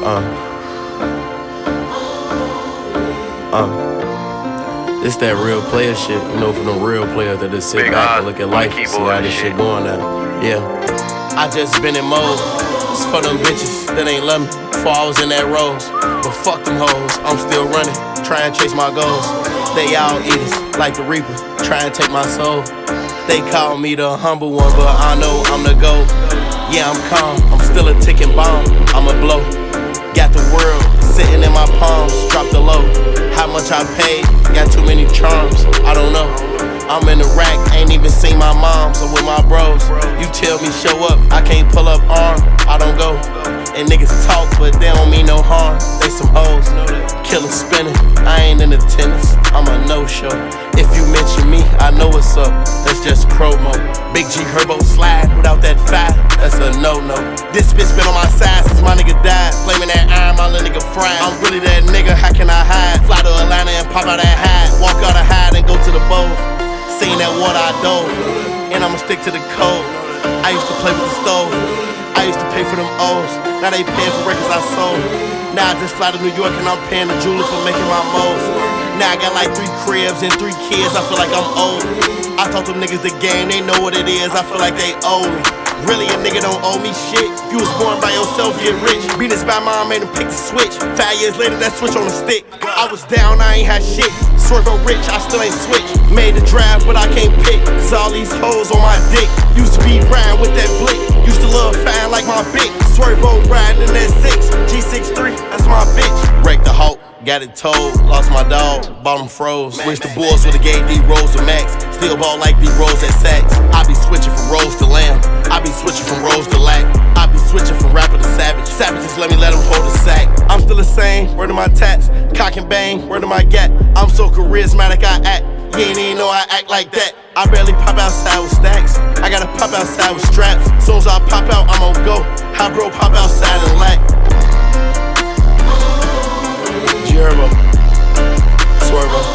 It's that real player shit, you know, from the real player that just sit back and look at life and see how this shit going now. Yeah. I just been in mode. It's for them bitches that ain't love me before I was in that rose. But fuck them hoes, I'm still running, trying to chase my goals. They all eaters, like the Reaper, trying to take my soul. They call me the humble one, but I know I'm the GOAT. Yeah, I'm calm, I'm still a ticking bomb, I'ma blow. Got the world sitting in my palms, drop the low. How much I paid, got too many charms, I don't know. I'm in the rack, ain't even seen my moms or with my bros. You tell me show up, I can't pull up arm, I don't go. And niggas talk, but they don't mean no harm, they some hoes. Killer spinning, I ain't in attendance, I'm a no-show. If you mention me, I know what's up, that's just promo. Big G Herbo slide without that fat, that's a no-no. This bitch been on my side since my nigga died. Flaming that iron, my little nigga fried. I'm really that nigga, how can I hide? Fly to Atlanta and pop out that hat. Walk out of hide and go to the boat. Seen that water I dove, and I'ma stick to the code. I used to play with the stove, I used to pay for them O's. Now they paying for records I sold. Now I just fly to New York and I'm paying the jeweler for making my modes. Now I got like 3 cribs and 3 kids, I feel like I'm old. I taught them niggas the game, they know what it is, I feel like they owe me. Really, a nigga don't owe me shit. You was born by yourself, get rich. Beat his by mom, made him pick the switch. 5 years later, that switch on the stick. I was down, I ain't had shit. Swervo rich, I still ain't switch. Made the draft, but I can't pick. Cause all these hoes on my dick. Used to be riding with that blick. Used to love fine like my bitch. Swervo riding in that 6. G63, that's my bitch. Wrecked the Hulk, got it told. Lost my dog, bottom froze. Wish the Bulls would've gave D-Rose to Max. Still ball like D-Rose at Saks. I be switching from Rose to Lamb. I be switching from Rose to Lack. I be switching from rapper to savage. Savages let me let them hold the sack. I'm still the same, word to my tats. Cock and bang, word to my gat. I'm so charismatic I act. You ain't even know I act like that. I barely pop outside with stacks. I gotta pop outside with straps. Soon as I pop out, I'm on go. How bro pop outside and lack. G Herbo, Swervo.